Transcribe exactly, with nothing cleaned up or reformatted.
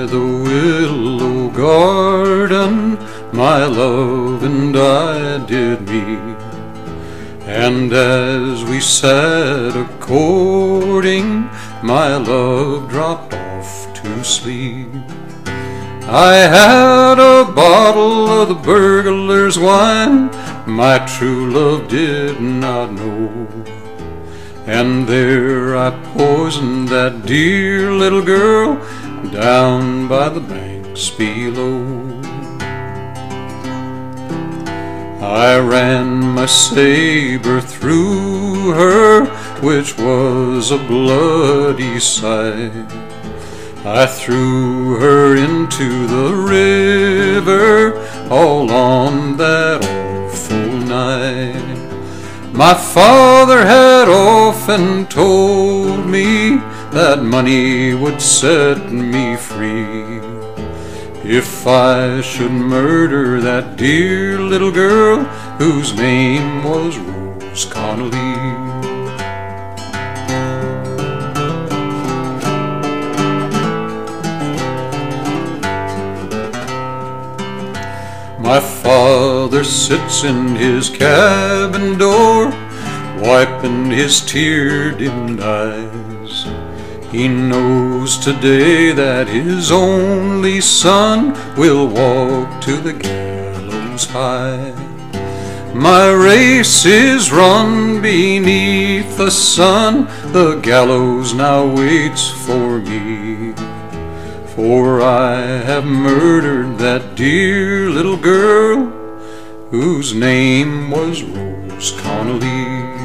the willow garden my love and I did meet, and as we sat a-courting, my love dropped off to sleep. I had a bottle of the burglar's wine my true love did not know, and there I poisoned that dear little girl down by the banks below. I ran my saber through her, which was a bloody sight. I threw her into the river all on that awful night. My father had often told me that money would set me free if I should murder that dear little girl whose name was Rose Connolly. My father sits in his cabin door, wiping his tear-dimmed eyes. He knows today that his only son will walk to the gallows high. My race is run beneath the sun, the gallows now waits for me, for I have murdered that dear little girl whose name was Rose Connolly.